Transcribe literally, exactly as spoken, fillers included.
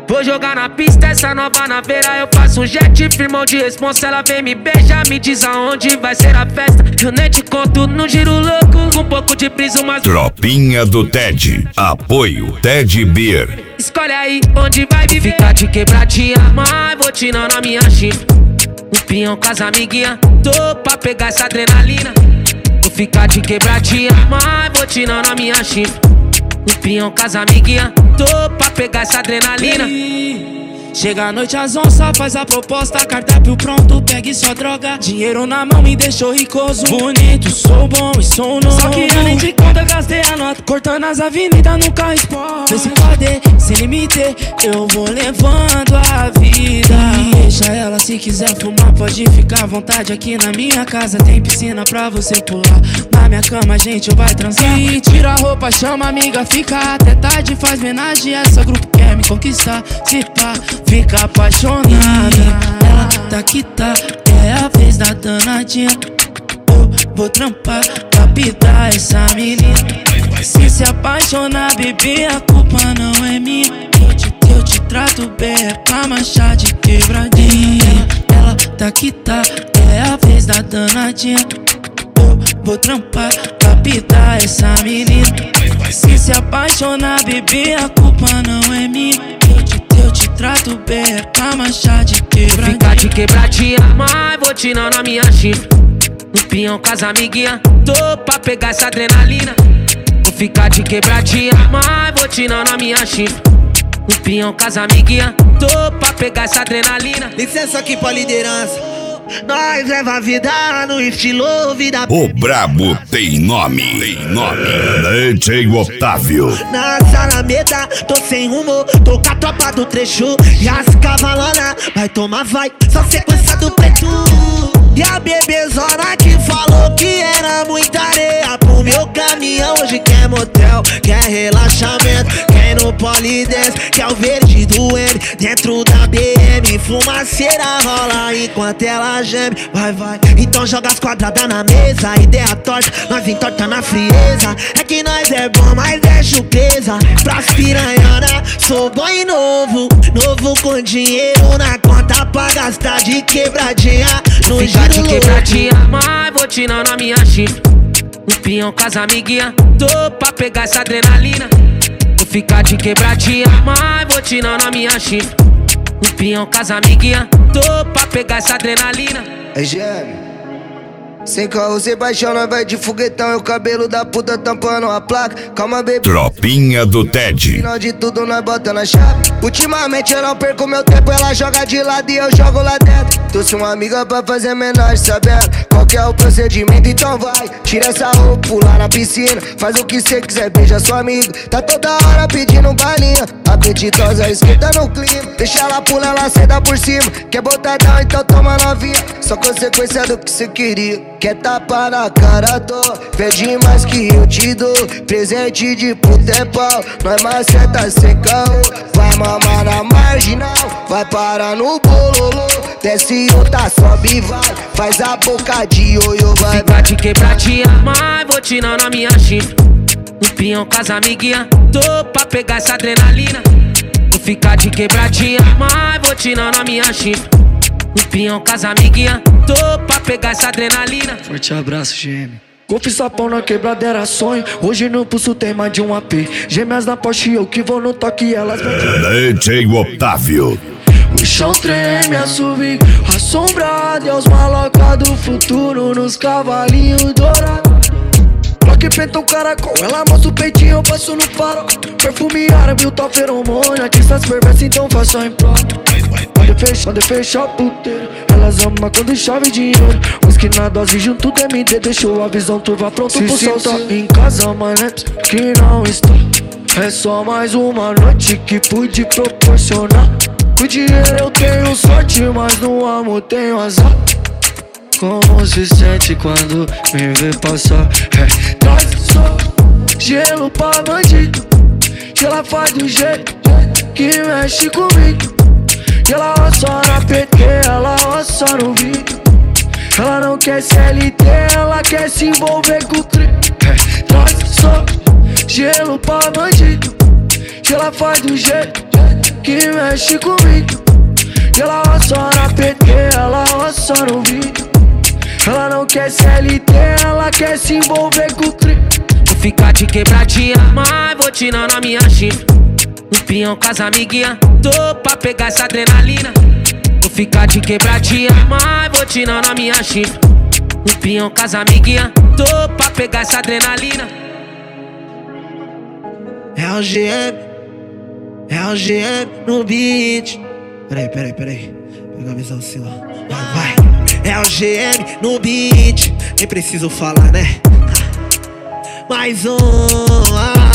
Vou jogar na pista essa nova naveira. Eu faço um jet, firmão de responsa. Ela vem me beijar, me diz aonde vai ser a festa. Eu nem te conto no giro louco, com um pouco de brisa, mas... Tropinha do Ted. Apoio Ted Beer. Escolhe aí onde vai viver. Ficar de quebradinha, mas vou tirar na minha chifre. Um pinhão com as amiguinha, tô pra pegar essa adrenalina. Vou ficar de quebradinha, mas vou tirar na minha chifre. Um pinhão com as amiguinha, tô pra pegar essa adrenalina. Chega a noite às onça, faz a proposta, cardápio pronto, pegue sua droga. Dinheiro na mão me deixou ricoso. Bonito, sou bom e sou novo. Só que além de conta gastei a nota, cortando as avenidas no carro esporte. Nesse poder, sem limite, eu vou levando a vida. Deixa ela, se quiser fumar pode ficar à vontade. Aqui na minha casa tem piscina pra você pular. Na minha cama a gente vai transar. E tira a roupa, chama a amiga, fica até tarde. Faz homenagem, essa grupo quer me conquistar. Se pá, fica apaixonada. Ela tá que tá, é a vez da danadinha. Eu vou trampar, captar essa menina. Se se apaixonar, bebê, a culpa não é minha. Eu te, eu te trato bem, é pra manchar de quebradinha. Ela tá que tá, é a vez da danadinha. Eu vou trampar, captar essa menina. Se se apaixonar, bebê, a culpa não é minha. Eu te, eu te trato bem, é pra manchar de quebradinha. Ficar de quebradinha, mas vou tirar na minha chifre. Um pinhão com as amiguinha, tô pra pegar essa adrenalina. Vou ficar de quebradinha, mas vou tirar na minha chifre. Um pinhão com as amiguinha, tô pra pegar essa adrenalina. Licença aqui pra liderança. Nós leva a vida no estilo vida. O brabo tem nome, tem nome. D J Otávio. Na Alameda, tô sem rumo, tô com a tropa do trecho. E as cavalona, vai tomar, vai, só sequência do preto. E a bebezona que falou que era muita areia pro meu caminhão. Hoje quer motel, quer relaxamento, quer no polidense, quer o verde do M. Dentro da B M, fumaceira rola enquanto ela geme. Vai, vai, então joga as quadradas na mesa. Ideia torta, nós entorta na frieza. É que nós é bom, mas é chucreza. Pras piranhana, sou bom e novo. Novo com dinheiro na conta pra gastar de quebradinha. No Ficar de quebradinha, mas vou tirar na minha chifre. Um pinhão com as amiguinha, tô pra pegar essa adrenalina. Vou ficar de quebradinha, mas vou tirar na minha chifre. Um pinhão com as amiguinha, tô pra pegar essa adrenalina. É gêmeo. Sem carro, sem paixão, nós vai de foguetão. E o cabelo da puta tampando a placa. Calma, bebê. Tropinha do Ted. Final de tudo, nós bota na chave. Ultimamente eu não perco meu tempo. Ela joga de lado e eu jogo lá dentro. Trouxe uma amiga pra fazer menagem, sabendo qual que é o procedimento. Então vai, tira essa roupa, pula na piscina. Faz o que cê quiser, beija sua amiga. Tá toda hora pedindo balinha. Apetitosa, esquenta no clima. Deixa ela pular, ela senta por cima. Quer botadão, então toma novinha. Só consequência do que cê queria. Quer tapa na cara, tô. Pede mais que eu te dou. Presente de puta é pau. Nós maceta sem carro. Vai mamar na marginal. Vai parar no bololô. Desce outra, sobe e vai. Faz a boca de ioiô, vai. Ficar de quebradinha, mas vou tirar na minha chifre. Um pinhão com as amiguinha, tô pra pegar essa adrenalina. Vou ficar de quebradinha, mas vou tirar na minha chifre. Um pinhão com as amiguinha, tô pra pegar essa adrenalina. Forte abraço, gêmeo. Golfe e sapão na quebrada era sonho. Hoje no pulso tem mais de um A P. Gêmeas na Porsche, eu que vou no toque, elas D J Otávio. O chão treme, assovio assombrado. E os malocas do futuro nos cavalinhos dourados. Bloque penta o caracol, ela mostra o peitinho, eu passo no farol. Perfume árabe, o tal feromônio. Artistas perversos, então faço em prol. Quando fecha, quando fecha a puteira, elas amam quando chove dinheiro. Whisky na dose junto do M D, deixou a visão turva pronto se pro salto. Em casa, mas não é que não está. É só mais uma noite que pude proporcionar. O dinheiro eu tenho sorte, mas no amor tenho azar. Como se sente quando me vê passar? É, traz só gelo pra bandido. Que ela faz do jeito que mexe comigo. E ela roça na P T, ela roça no vídeo. Ela não quer C L T, ela quer se envolver com o crime. É, traz só gelo pra bandido. E ela faz do jeito que mexe comigo. E ela roça na P T, ela roça no vídeo. Ela não quer C L T, ela quer se envolver com o tri. Vou ficar de quebradinha, mas vou tirar na minha chifre. No pinhão com as amiguinha, tô pra pegar essa adrenalina. Vou ficar de quebradinha, mas vou tirar na minha chifre. No pinhão com as amiguinha, tô pra pegar essa adrenalina. É o G M, é o G M no beat. Peraí, peraí, peraí. Pega a visão assim, ó. Vai, vai. É o G M no beat. Nem preciso falar, né? Mais um.